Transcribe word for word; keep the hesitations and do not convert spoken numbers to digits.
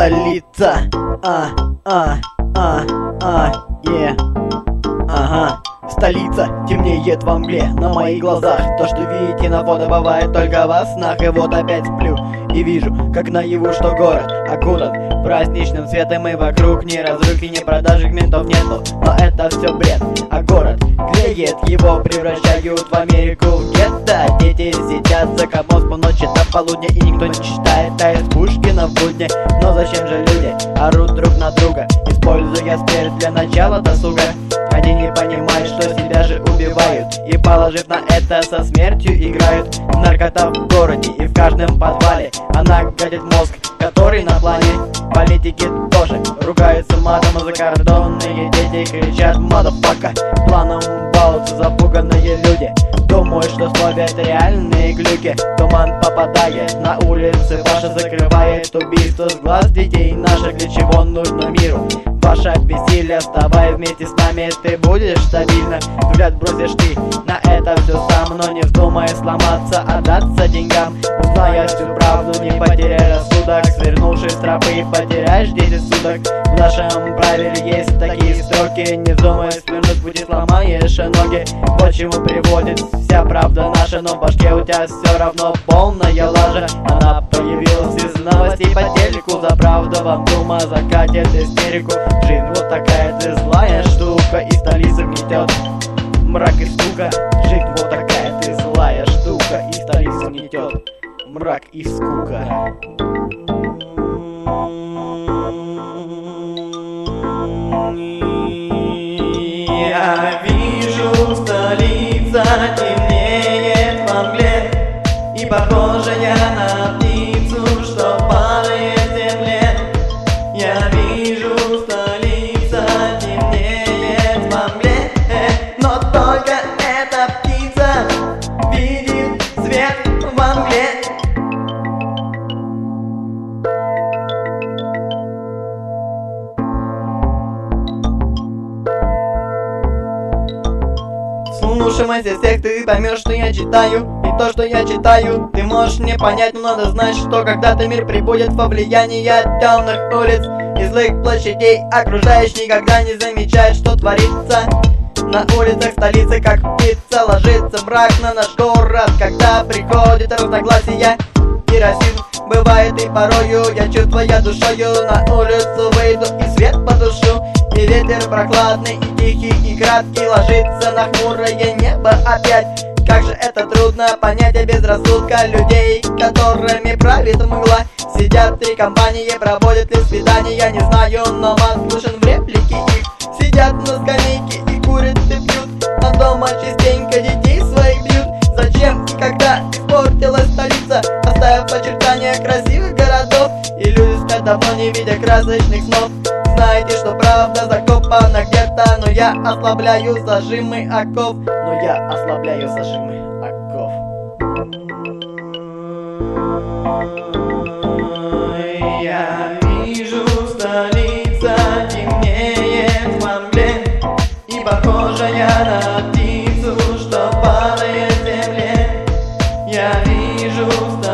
столица. А, а, а, а, е. Ага. Столица темнеет во мгле на моих глазах. То, что видите на фото, бывает только во снах. И вот опять сплю и вижу, как наяву, что город окутан праздничным светом. И вокруг ни разрухи, ни продажек, ментов нету. Но это все бред, а город греет. Его превращают в Америку в гетто. Дети сидят за компом по ночи до полудня, и никто не читает Т.С. Пушкина в будни. Но зачем же люди орут друг на друга, используя спирт для начала досуга? Они не понимают, что себя же убивают, и, положив на это, со смертью играют. Наркота в городе и в каждом подвале. Она гадит мозг, который на плане. Политики тоже ругаются матом, а закордонные дети кричат «мадафака». Планом балуются запуганные люди, думают, что словят реальные глюки. Туман попадает на улицы ваши, закрывает убийство с глаз детей наших. Для чего нужно миру ваше бессилие? Вставай вместе с нами, ты будешь стабильно. Взгляд бросишь ты на это все сам, но не вздумай сломаться, отдаться деньгам. Узная всю правду, не потеряй рассудок, свернувшись с тропы, потеряешь десять суток. В нашем правиле есть такие строки: не вздумай свернуть с пути, сломаешь ноги. Вот чему приводит вся правда наша, но в башке у тебя все равно полная лажа. Она появилась из новостей по телеку, за правду вам дума закатит истерику. Жизнь вот такая, ты злая штука, и столица гнетет мрак и скука. Жизнь вот такая, ты злая штука, и столица гнетет мрак и скука. Я вижу, столица темнеет во мгле, и похожа я на птицу, что падает в земле. Я вижу, столица темнеет во мгле, но только эта птица видит свет во мгле. Слушай всех, ты поймешь, что я читаю. И то, что я читаю, ты можешь не понять, но надо знать, что когда-то мир прибудет во влияние темных улиц и злых площадей. Окружающий никогда не замечает, что творится на улицах столицы, как птица. Ложится мрак на наш город, когда приходит разногласия и расизм. Бывает и порою я чувствую душою на улицу выйду и свет потушу. И ветер прохладный и тихий и краткий ложится на хмурое небо опять. Как же это трудно понять, а без рассудка людей, которыми правит мгла. Сидят три компании, проводят ли свидания, я не знаю, но мат слышен в реплике их. Сидят на скамейке и курят и пьют, а дома частенько детей своих бьют. Зачем и когда испортилась столица, оставив очертания красивых городов? И люди спят давно, не видя красочных снов. Знаете, что правда закопана где-то, но я ослабляю зажимы оков. Но я ослабляю зажимы оков. Я вижу, столица темнеет во мгле, и похожа я на птицу, что падает в земле. Я вижу,